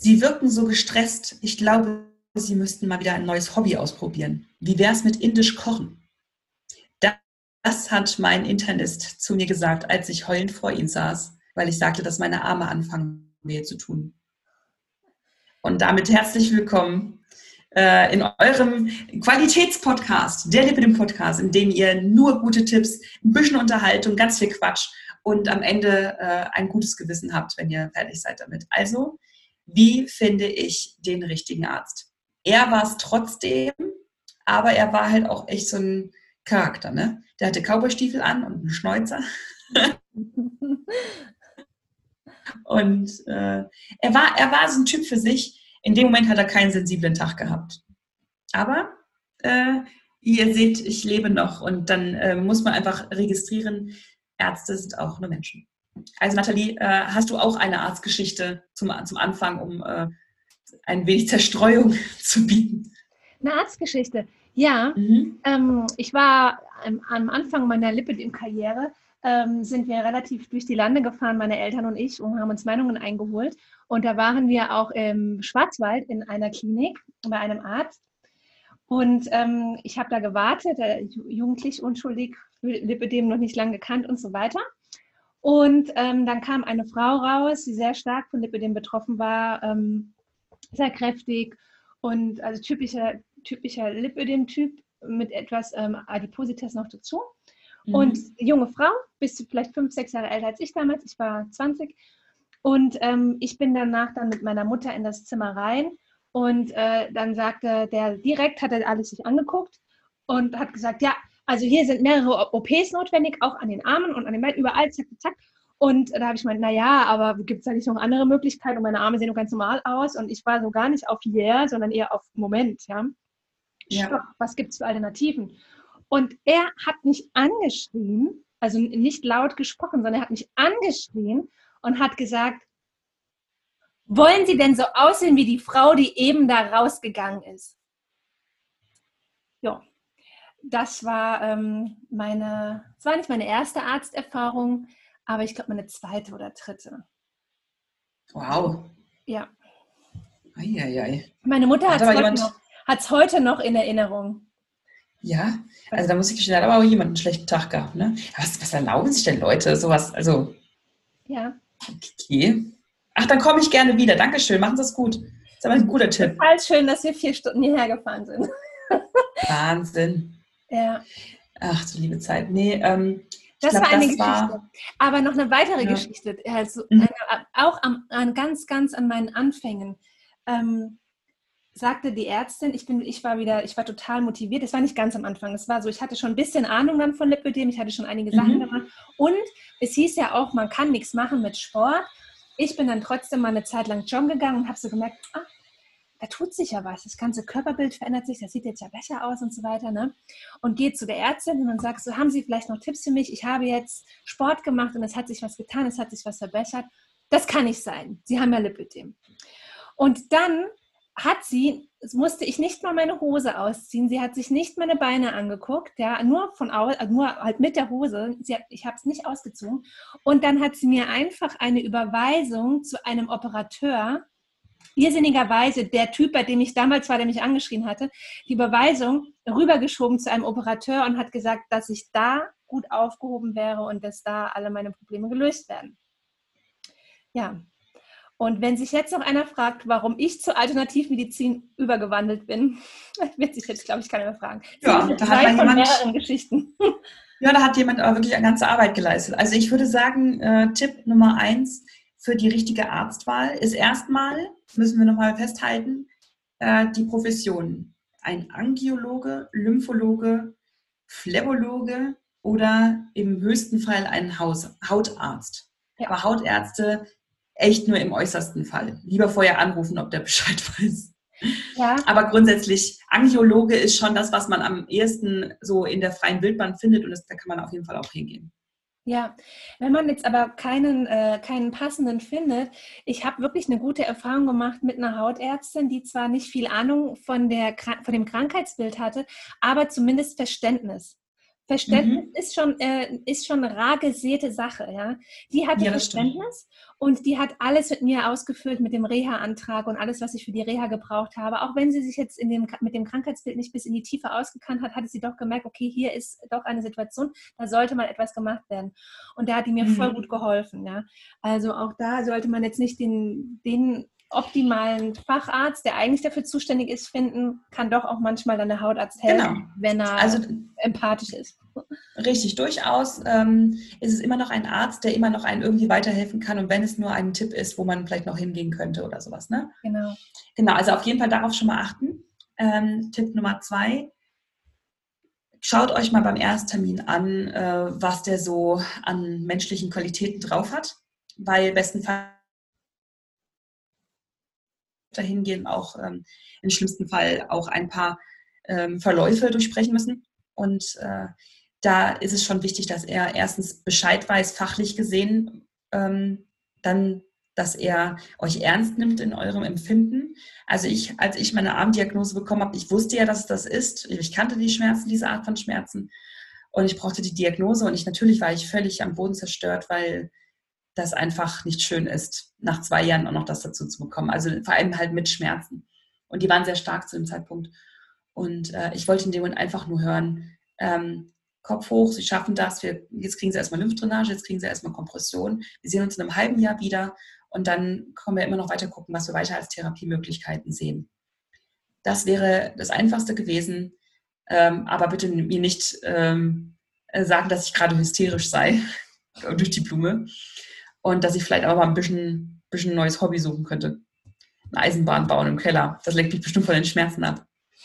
Sie wirken so gestresst. Ich glaube, Sie müssten mal wieder ein neues Hobby ausprobieren. Wie wäre es mit indisch Kochen? Das hat mein Internist zu mir gesagt, als ich heulend vor ihm saß, weil ich sagte, dass meine Arme anfangen weh zu tun. Und damit herzlich willkommen in eurem Qualitätspodcast, der Lipidem Podcast, in dem ihr nur gute Tipps, ein bisschen Unterhaltung, ganz viel Quatsch und am Ende ein gutes Gewissen habt, wenn ihr fertig seid damit. Also, wie finde ich den richtigen Arzt? Er war es trotzdem, aber er war halt auch echt so ein Charakter, ne? Der hatte Cowboystiefel an und einen Schnäuzer. Und er war so ein Typ für sich. In dem Moment hat er keinen sensiblen Tag gehabt. Aber ihr seht, ich lebe noch und dann muss man einfach registrieren, Ärzte sind auch nur Menschen. Also Nathalie, hast du auch eine Arztgeschichte zum Anfang, um ein wenig Zerstreuung zu bieten? Eine Arztgeschichte, ja. Ich war am Anfang meiner Lipidem-Karriere, sind wir relativ durch die Lande gefahren, meine Eltern und ich, und haben uns Meinungen eingeholt. Und da waren wir auch im Schwarzwald in einer Klinik bei einem Arzt. Und ich habe da gewartet, jugendlich, unschuldig, Lipidem noch nicht lange gekannt und so weiter. Und dann kam eine Frau raus, die sehr stark von Lipidem betroffen war, sehr kräftig und also typischer Lipödem-Typ mit etwas Adipositas noch dazu. Und junge Frau, bis zu vielleicht 5, 6 Jahre älter als ich damals. Ich war 20. Und ich bin danach dann mit meiner Mutter in das Zimmer rein. Und dann sagte der direkt, hat er alles sich angeguckt und hat gesagt, ja, also hier sind mehrere OPs notwendig, auch an den Armen und an den Beinen, überall, zack, zack. Und da habe ich gemeint, naja, aber gibt es da nicht noch andere Möglichkeiten? Und meine Arme sehen doch ganz normal aus. Und ich war so gar nicht auf yeah, sondern eher auf Moment. Ja. Stopp, was gibt es für Alternativen? Und er hat mich angeschrien, also nicht laut gesprochen, sondern er hat mich angeschrien und hat gesagt, wollen Sie denn so aussehen wie die Frau, die eben da rausgegangen ist? Ja, das war nicht meine erste Arzterfahrung, aber ich glaube meine zweite oder dritte. Wow. Ja. Eieiei. Meine Mutter hat es heute noch in Erinnerung. Ja, also da muss ich gestehen, da hat aber auch jemand einen schlechten Tag gehabt, ne? Was erlauben sich denn Leute, sowas, also... Ja. Okay. Ach, dann komme ich gerne wieder. Dankeschön, machen Sie es gut. Das ist aber ein guter Tipp. Total schön, dass wir 4 Stunden hierher gefahren sind. Wahnsinn. Ja. Ach, du liebe Zeit. Nee, das war eine Geschichte. Aber noch eine weitere Geschichte, also auch ganz, ganz an meinen Anfängen. Sagte die Ärztin, ich war total motiviert. Es war nicht ganz am Anfang. Es war so, ich hatte schon ein bisschen Ahnung dann von Lipödem. Ich hatte schon einige Sachen gemacht. Und es hieß ja auch, man kann nichts machen mit Sport. Ich bin dann trotzdem mal eine Zeit lang joggen gegangen und habe so gemerkt, da tut sich ja was. Das ganze Körperbild verändert sich. Das sieht jetzt ja besser aus und so weiter. Ne? Und gehe zu der Ärztin und sagt so, haben Sie vielleicht noch Tipps für mich? Ich habe jetzt Sport gemacht und es hat sich was getan. Es hat sich was verbessert. Das kann nicht sein. Sie haben ja Lipödem. Und dann musste ich nicht mal meine Hose ausziehen. Sie hat sich nicht meine Beine angeguckt, ja, nur halt mit der Hose. Ich habe es nicht ausgezogen. Und dann hat sie mir einfach eine Überweisung zu einem Operateur, irrsinnigerweise der Typ, bei dem ich damals war, der mich angeschrien hatte, die Überweisung rübergeschoben zu einem Operateur und hat gesagt, dass ich da gut aufgehoben wäre und dass da alle meine Probleme gelöst werden. Ja. Und wenn sich jetzt noch einer fragt, warum ich zur Alternativmedizin übergewandelt bin, wird sich jetzt, glaube ich, keiner mehr fragen. Ja, da hat mehreren Geschichten. Ja, da hat jemand aber wirklich eine ganze Arbeit geleistet. Also ich würde sagen, Tipp Nummer 1 für die richtige Arztwahl ist erstmal, müssen wir nochmal festhalten, die Profession. Ein Angiologe, Lymphologe, Phlebologe oder im höchsten Fall ein Hautarzt. Ja. Aber Hautärzte echt nur im äußersten Fall. Lieber vorher anrufen, ob der Bescheid weiß. Ja. Aber grundsätzlich, Angiologe ist schon das, was man am ehesten so in der freien Wildbahn findet und da kann man auf jeden Fall auch hingehen. Ja, wenn man jetzt aber keinen passenden findet, ich habe wirklich eine gute Erfahrung gemacht mit einer Hautärztin, die zwar nicht viel Ahnung von dem Krankheitsbild hatte, aber zumindest Verständnis Verständnis ist schon eine rar gesäte Sache. Ja? Die hatte Verständnis und die hat alles mit mir ausgefüllt mit dem Reha-Antrag und alles, was ich für die Reha gebraucht habe. Auch wenn sie sich jetzt mit dem Krankheitsbild nicht bis in die Tiefe ausgekannt hat, hatte sie doch gemerkt, okay, hier ist doch eine Situation, da sollte mal etwas gemacht werden. Und da hat die mir voll gut geholfen. Ja? Also auch da sollte man jetzt nicht den optimalen Facharzt, der eigentlich dafür zuständig ist, finden, kann doch auch manchmal dann der Hautarzt helfen, wenn er empathisch ist. Richtig, durchaus ist es immer noch ein Arzt, der immer noch einen irgendwie weiterhelfen kann und wenn es nur ein Tipp ist, wo man vielleicht noch hingehen könnte oder sowas. Ne? Genau, also auf jeden Fall darauf schon mal achten. Tipp Nummer 2, schaut euch mal beim Ersttermin an, was der so an menschlichen Qualitäten drauf hat, weil bestenfalls dahin gehen, auch im schlimmsten Fall auch ein paar Verläufe durchsprechen müssen. Und da ist es schon wichtig, dass er erstens Bescheid weiß, fachlich gesehen, dann, dass er euch ernst nimmt in eurem Empfinden. Also als ich meine Armdiagnose bekommen habe, ich wusste ja, dass es das ist. Ich kannte die Schmerzen, diese Art von Schmerzen. Und ich brauchte die Diagnose und natürlich war ich völlig am Boden zerstört, weil das einfach nicht schön ist, nach 2 Jahren auch noch das dazu zu bekommen. Also vor allem halt mit Schmerzen. Und die waren sehr stark zu dem Zeitpunkt. Und ich wollte in dem Moment einfach nur hören, Kopf hoch, Sie schaffen das, jetzt kriegen Sie erstmal Lymphdrainage, jetzt kriegen Sie erstmal Kompression. Wir sehen uns in einem halben Jahr wieder und dann können wir immer noch weiter gucken, was wir weiter als Therapiemöglichkeiten sehen. Das wäre das Einfachste gewesen, aber bitte mir nicht sagen, dass ich gerade hysterisch sei durch die Blume. Und dass ich vielleicht auch mal ein bisschen neues Hobby suchen könnte. Eine Eisenbahn bauen im Keller. Das lenkt mich bestimmt von den Schmerzen ab.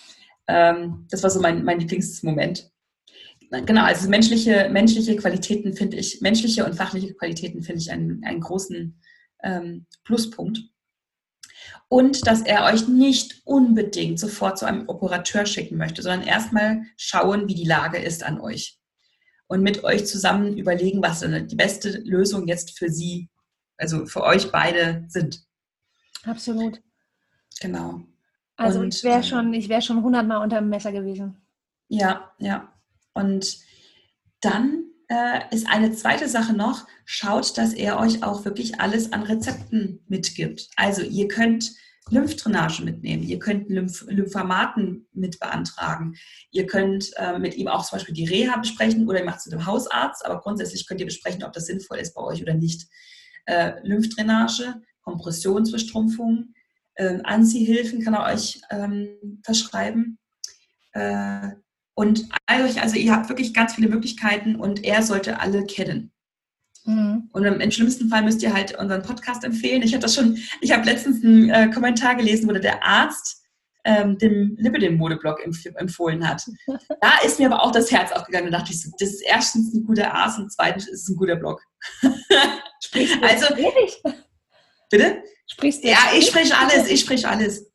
Das war so mein Lieblingsmoment. Genau, also menschliche Qualitäten finde ich, menschliche und fachliche Qualitäten finde ich einen großen Pluspunkt. Und dass er euch nicht unbedingt sofort zu einem Operateur schicken möchte, sondern erstmal schauen, wie die Lage ist an euch. Und mit euch zusammen überlegen, was die beste Lösung jetzt für sie, also für euch beide sind. Absolut. Genau. Also ich wäre schon 100-mal unter dem Messer gewesen. Ja. Und dann ist eine zweite Sache noch, schaut, dass er euch auch wirklich alles an Rezepten mitgibt. Also ihr könnt Lymphdrainage mitnehmen, ihr könnt Lymphamaten mit beantragen, ihr könnt mit ihm auch zum Beispiel die Reha besprechen oder ihr macht es mit dem Hausarzt, aber grundsätzlich könnt ihr besprechen, ob das sinnvoll ist bei euch oder nicht. Lymphdrainage, Kompressionsbestrumpfung, Anziehhilfen kann er euch verschreiben. Und also ihr habt wirklich ganz viele Möglichkeiten und er sollte alle kennen. Und im schlimmsten Fall müsst ihr halt unseren Podcast empfehlen. Ich habe letztens einen Kommentar gelesen, wo der Arzt dem Lipidem-Modeblog empfohlen hat. Da ist mir aber auch das Herz aufgegangen. Da dachte ich so, das ist erstens ein guter Arzt und zweitens ist es ein guter Blog. Sprichst du also, bitte? Sprichst du? Ja, ich spreche alles.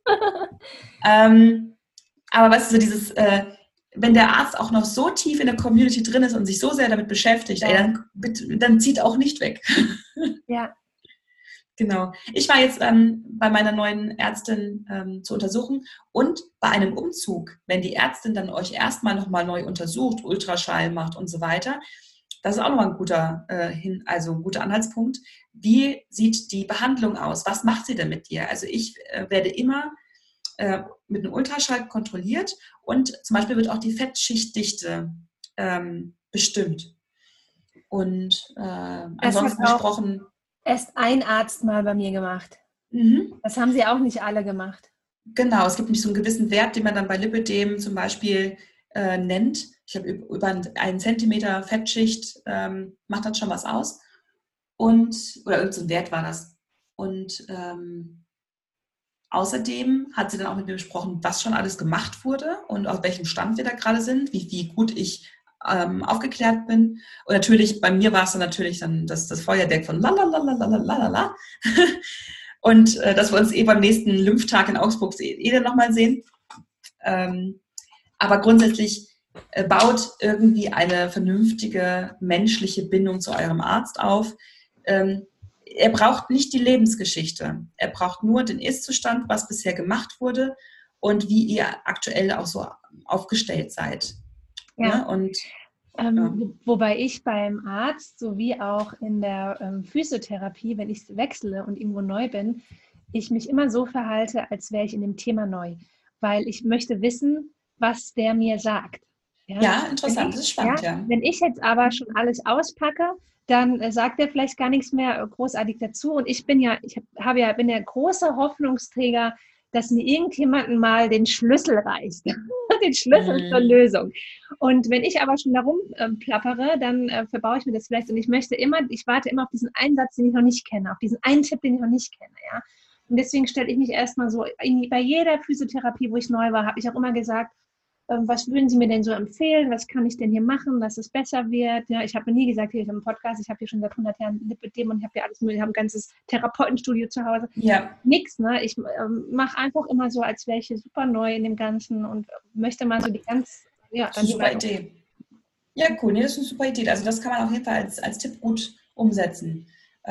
Aber weißt du, so dieses, wenn der Arzt auch noch so tief in der Community drin ist und sich so sehr damit beschäftigt, dann zieht auch nicht weg. Ja. Genau. Ich war jetzt bei meiner neuen Ärztin zu untersuchen und bei einem Umzug, wenn die Ärztin dann euch erstmal nochmal neu untersucht, Ultraschall macht und so weiter, das ist auch nochmal ein guter Anhaltspunkt. Wie sieht die Behandlung aus? Was macht sie denn mit dir? Also ich werde immer mit einem Ultraschall kontrolliert und zum Beispiel wird auch die Fettschichtdichte bestimmt. Und ansonsten besprochen. Erst ein Arzt mal bei mir gemacht. Das haben sie auch nicht alle gemacht. Genau, es gibt nicht so einen gewissen Wert, den man dann bei Lipidem zum Beispiel nennt. Ich habe über 1 Zentimeter Fettschicht, macht dann schon was aus. Oder irgendein so Wert war das. Und außerdem hat sie dann auch mit mir besprochen, was schon alles gemacht wurde und auf welchem Stand wir da gerade sind, wie gut ich aufgeklärt bin. Und natürlich, bei mir war es dann natürlich das Feuerwerk von la. Und dass wir uns beim nächsten Lymphtag in Augsburg dann nochmal sehen. Aber grundsätzlich baut irgendwie eine vernünftige menschliche Bindung zu eurem Arzt auf. Er braucht nicht die Lebensgeschichte. Er braucht nur den Ist-Zustand, was bisher gemacht wurde und wie ihr aktuell auch so aufgestellt seid. Ja. Ne? Und Ja. Wobei ich beim Arzt sowie auch in der Physiotherapie, wenn ich wechsle und irgendwo neu bin, ich mich immer so verhalte, als wäre ich in dem Thema neu, weil ich möchte wissen, was der mir sagt. Ja, Ja, interessant, das ist spannend, ja. wenn ich jetzt aber schon alles auspacke, dann sagt er vielleicht gar nichts mehr großartig dazu. Und ich bin ja, bin der große Hoffnungsträger, dass mir irgendjemanden mal den Schlüssel reicht, den Schlüssel zur Mhm. Lösung. Und wenn ich aber schon darum plappere, dann verbaue ich mir das vielleicht. Und ich warte immer auf diesen einen Satz, den ich noch nicht kenne, auf diesen einen Tipp, den ich noch nicht kenne. Ja? Und deswegen stelle ich mich erstmal so, bei jeder Physiotherapie, wo ich neu war, habe ich auch immer gesagt, was würden Sie mir denn so empfehlen? Was kann ich denn hier machen, dass es besser wird? Ja, ich habe mir nie gesagt, hier, ich habe einen Podcast, ich habe hier schon seit 100 Jahren Lipidem und ich habe hier alles mögliche, ich habe ein ganzes Therapeutenstudio zu Hause. Ja, Nix, ne? Ich mache einfach immer so, als wäre ich hier super neu in dem Ganzen und möchte mal so das ist eine die super Leitung. Idee. Ja, cool, nee, das ist eine super Idee. Also das kann man auf jeden Fall als Tipp gut umsetzen.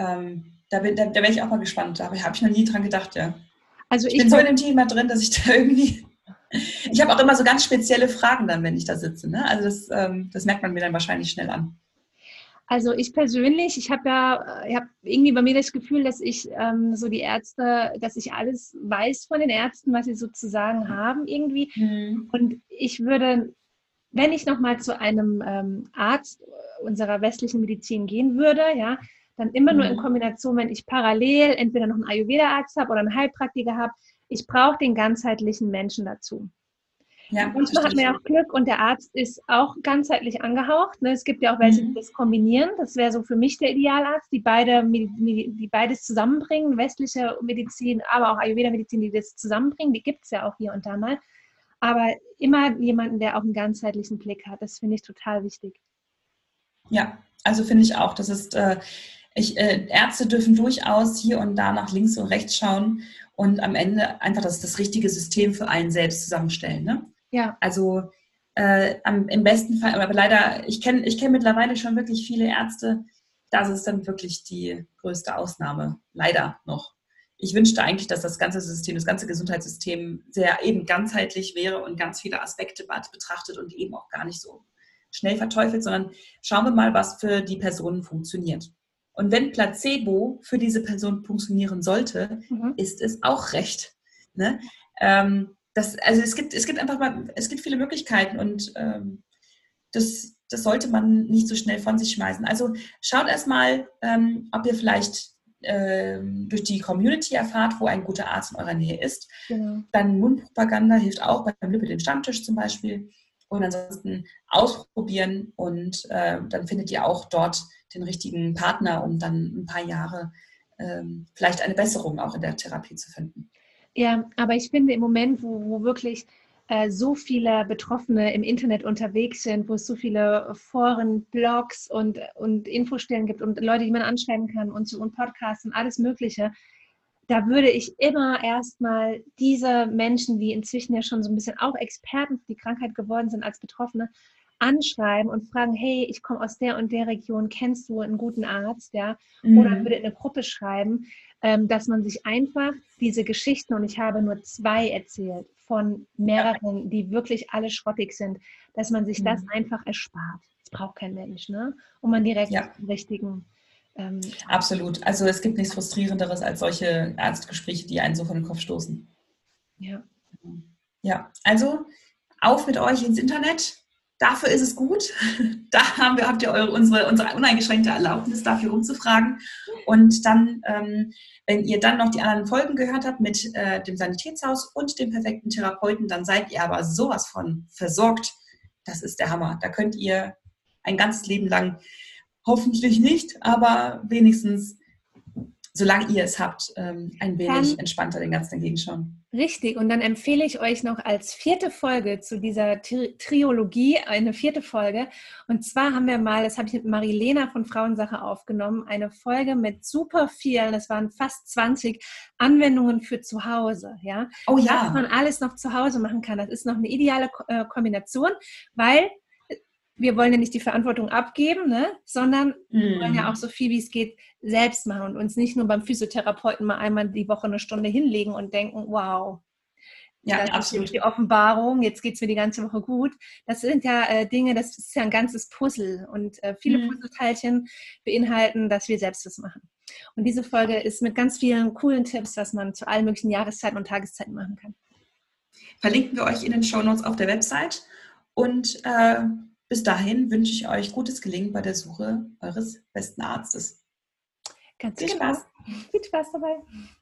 Da bin ich auch mal gespannt. Da habe ich noch nie dran gedacht, ja. Also Ich ich bin so in dem Thema drin, dass ich da irgendwie... Ich habe auch immer so ganz spezielle Fragen dann, wenn ich da sitze. Ne? Also das merkt man mir dann wahrscheinlich schnell an. Also ich persönlich, ich habe irgendwie bei mir das Gefühl, dass ich so die Ärzte, dass ich alles weiß von den Ärzten, was sie sozusagen haben irgendwie. Mhm. Und ich würde, wenn ich nochmal zu einem Arzt unserer westlichen Medizin gehen würde, ja, dann immer nur in Mhm. Kombination, wenn ich parallel entweder noch einen Ayurveda-Arzt habe oder einen Heilpraktiker habe. Ich brauche den ganzheitlichen Menschen dazu. Ja, Manchmal verstehe hat man ich. ja auch Glück und der Arzt ist auch ganzheitlich angehaucht. Ne? Es gibt ja auch welche, die Mhm. das kombinieren. Das wäre so für mich der Idealarzt, die beides zusammenbringen. Westliche Medizin, aber auch Ayurveda-Medizin, die das zusammenbringen. Die gibt es ja auch hier und da mal. Aber immer jemanden, der auch einen ganzheitlichen Blick hat. Das finde ich total wichtig. Ja, also finde ich auch. Ärzte dürfen durchaus hier und da nach links und rechts schauen und am Ende einfach das richtige System für einen selbst zusammenstellen. Ne? Ja, Also im besten Fall, aber leider, ich kenn mittlerweile schon wirklich viele Ärzte, das ist dann wirklich die größte Ausnahme, leider noch. Ich wünschte eigentlich, dass das ganze System, das ganze Gesundheitssystem sehr eben ganzheitlich wäre und ganz viele Aspekte betrachtet und eben auch gar nicht so schnell verteufelt, sondern schauen wir mal, was für die Person funktioniert. Und wenn Placebo für diese Person funktionieren sollte, mhm. ist es auch recht. Ne? Also es gibt einfach mal, es gibt viele Möglichkeiten und das sollte man nicht so schnell von sich schmeißen. Also schaut erstmal, ob ihr vielleicht durch die Community erfahrt, wo ein guter Arzt in eurer Nähe ist. Genau. Dann Mundpropaganda hilft auch beim Lippe den Stammtisch zum Beispiel. Und ansonsten ausprobieren und dann findet ihr auch dort den richtigen Partner, um dann ein paar Jahre vielleicht eine Besserung auch in der Therapie zu finden. Ja, aber ich finde im Moment, wo wirklich so viele Betroffene im Internet unterwegs sind, wo es so viele Foren, Blogs und Infostellen gibt und Leute, die man anschreiben kann und so und Podcasts und alles Mögliche, da würde ich immer erstmal diese Menschen, die inzwischen ja schon so ein bisschen auch Experten für die Krankheit geworden sind als Betroffene, anschreiben und fragen, hey, ich komme aus der und der Region, kennst du einen guten Arzt, ja? Oder würde Mhm. in eine Gruppe schreiben, dass man sich einfach diese Geschichten, und ich habe nur 2 erzählt, von Ja. mehreren, die wirklich alle schrottig sind, dass man sich das Mhm. einfach erspart. Das braucht kein Mensch, ne? Und man direkt Ja, zum richtigen absolut. Also es gibt nichts Frustrierenderes als solche Arztgespräche, die einen so vor den Kopf stoßen. ja. Ja, also auf mit euch ins Internet. Dafür ist es gut. Habt ihr unsere uneingeschränkte Erlaubnis, dafür rumzufragen. Und dann, wenn ihr dann noch die anderen Folgen gehört habt mit dem Sanitätshaus und dem perfekten Therapeuten, dann seid ihr aber sowas von versorgt. Das ist der Hammer. Da könnt ihr ein ganzes Leben lang, hoffentlich nicht, aber wenigstens, solange ihr es habt, ein wenig Dann entspannter den ganzen entgegenschauen. richtig, und dann empfehle ich euch noch als 4. Folge zu dieser Triologie eine 4. Folge. Und zwar haben wir mal, das habe ich mit Marilena von Frauensache aufgenommen, eine Folge mit super vielen, das waren fast 20 Anwendungen für zu Hause. Ja? Oh Was man ja. alles noch zu Hause machen kann, das ist noch eine ideale Kombination, weil wir wollen ja nicht die Verantwortung abgeben, ne? Sondern wir wollen ja auch Mm. so viel wie es geht selbst machen und uns nicht nur beim Physiotherapeuten mal einmal die Woche eine Stunde hinlegen und denken, wow, Ja, das absolut. ist die Offenbarung, jetzt geht es mir die ganze Woche gut. Das sind ja Dinge, das ist ja ein ganzes Puzzle und viele Puzzleteilchen beinhalten, dass wir selbst das machen. Und diese Folge ist mit ganz vielen coolen Tipps, was man zu allen möglichen Jahreszeiten und Tageszeiten machen kann. Verlinken wir euch in den Shownotes auf der Website und bis dahin wünsche ich euch gutes Gelingen bei der Suche eures besten Arztes. Ganz Viel genau. Spaß. Viel Spaß dabei.